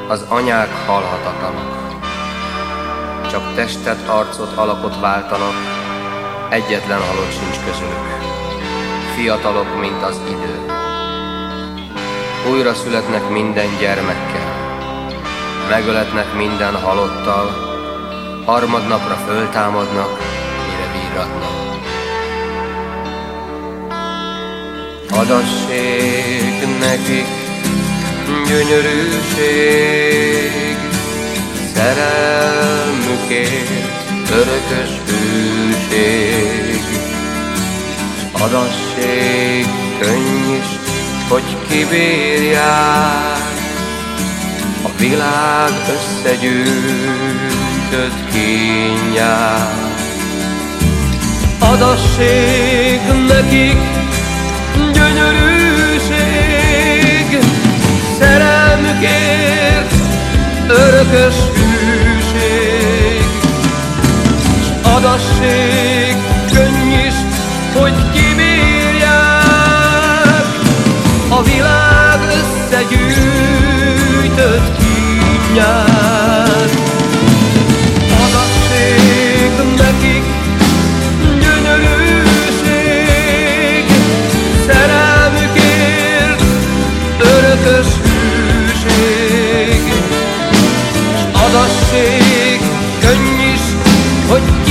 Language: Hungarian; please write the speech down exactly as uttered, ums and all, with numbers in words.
Az anyák halhatatlanok, csak testet, arcot, alakot váltanak, egyetlen halott sincs közülük, fiatalok, mint az idő. Újra születnek minden gyermekkel, megöletnek minden halottal, harmadnapra föltámadnak, mire virratnak. Adassék nekik gyönyörűség, szerelmükért örökös hűség. S adassék könny is, hogy kibírják a világ összegyűjtött kínját. Adassék nekik gyönyörűség, szerelmükért örökös hűség. S adassék könny is, hogy kibírják a világ összegyűjtött kínját. Adassék nekik gyönyörűség, szerelmükért örökös hűség. S adassék könny is, hogy